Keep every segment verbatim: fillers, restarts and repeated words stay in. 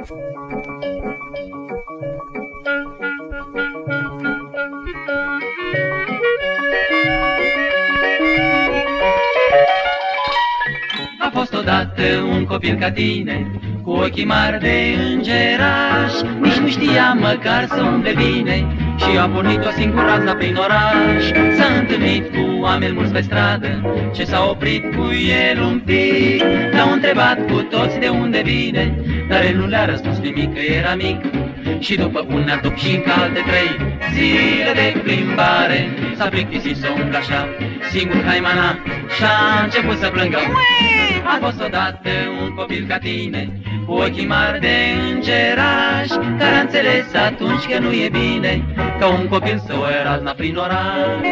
A fost odată un copil ca tine, cu ochii mari de îngeraș, nici nu știa măcar să umble bine și a pornit o singură razna prin oraș. S-a întâlnit cu oameni mulți pe stradă, ce s-a oprit cu el un pic. L-au întrebat cu toți de unde vine, dar el nu le-a răspuns nimic, că era mic. Și după un atup și încă alte trei zile de plimbare, s-a plictisit să umble așa, singur haimana, și-a început să plângă. A fost odată un copil ca tine, cu ochii mari de îngeraș, care a înțeles atunci că nu e bine ca un copil să o ia razna prin oraș.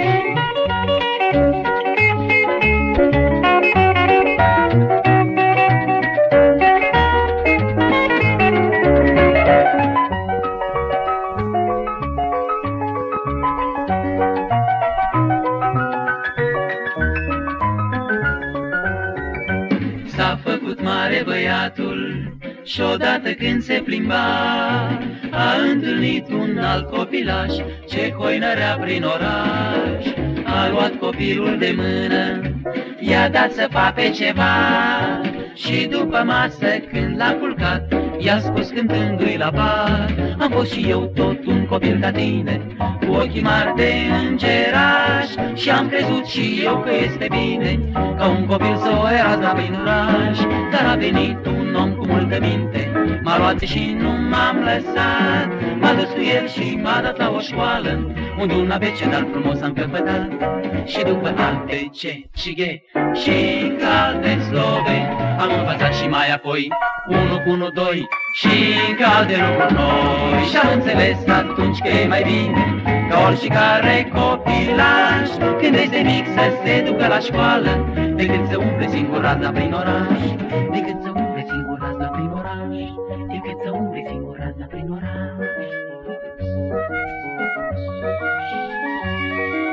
S-a făcut mare băiatul și odată când se plimba, a întâlnit un alt copilaș ce hoinărea prin oraș. A luat copilul de mână, i-a dat să fape ceva și după masă când l-a culcat, i-a spus cântându-i la par: am fost și eu tot un copil ca tine, cu ochii mari de îngeraș, și am crezut și eu că este bine ca un copil să o ia razna prin oraș. Dar a venit un om cu multă minte, m-a luat și nu m-am lăsat, m-a dus cu el și m-a dat la o școală, unde un abecedar frumos am căpătat. Și după A, B, C și G și încă alte slove am învățat și mai apoi unu cu unu, doi și încă alte lucruri noi. Și-am înțeles atunci că e mai bine ca oricare copilaș, când este mic, să se ducă la școală, decât să umble singur razna prin oraș. Decât să umble singur razna prin oraș. Decât să umble singur razna prin oraș.